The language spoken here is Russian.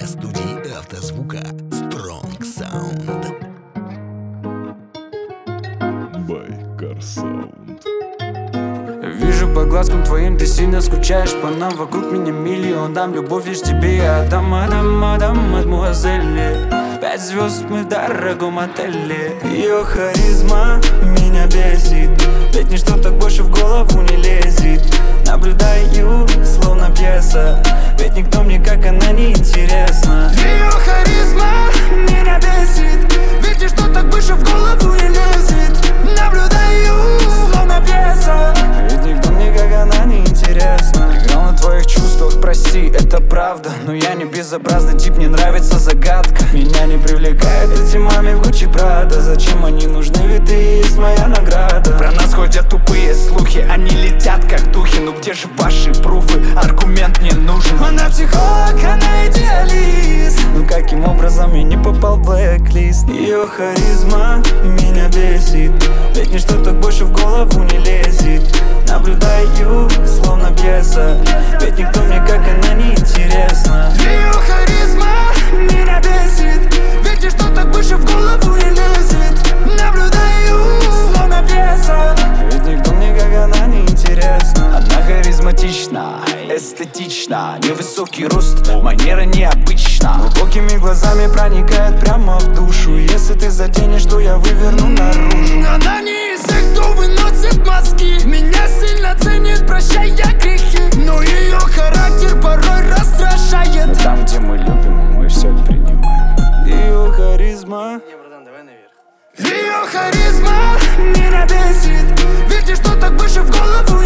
для студии автозвука Strong Sound. Байкар Саунд. Вижу по глазкам твоим, ты сильно скучаешь по нам. Вокруг меня миллион, дам любовь лишь тебе. Я отдам, мадемуазель. 5 звезд мы в дорогом отеле. Ее харизма меня бесит, ведь ничто так больше в голову не лезет. Наблюдаю, словно пьеса, ведь никто мне как она не интересна. Ее харизма меня бесит, ведь ничто так больше в голову не лезет. Наблюдаю, словно пьеса, ведь никто мне как она не интересна. Играл на твоих чувствах, прости, это правда, но я не безобразный тип, мне нравится загадка. Меня не привлекает эти маме в Гуччи Прада. Зачем они нужны, ведь ты есть моя награда. Про нас ходят тупые слухи, они летят как духи. Ну где же ваши пруфы, аргумент мне нужен. Она психолог, она идеалист. Ну каким образом я не попал в блэк-лист? Ее харизма меня бесит, ведь ничто так больше в голову не лезет. Наблюдаю, словно пьеса, ведь никто мне как она не интересна. Ее харизма меня бесит, ведь ничто так больше в голову не лезет. Наблюдаю, словно пьеса, ведь никто мне как она не интересна. Она харизматична, эстетична, невысокий рост, манера необычна. Глубокими глазами проникает прямо в душу. Если ты заденешь, то я выверну наружу. Она не из тех, кто выносит мозги. Меня сильно ценит, прощая грехи, но ее характер порой раздражает. Но там, где мы любим, мы все принимаем. Ее харизма. Не, братан, давай наверх. Ее харизма меня бесит, ведь ничто так больше в голову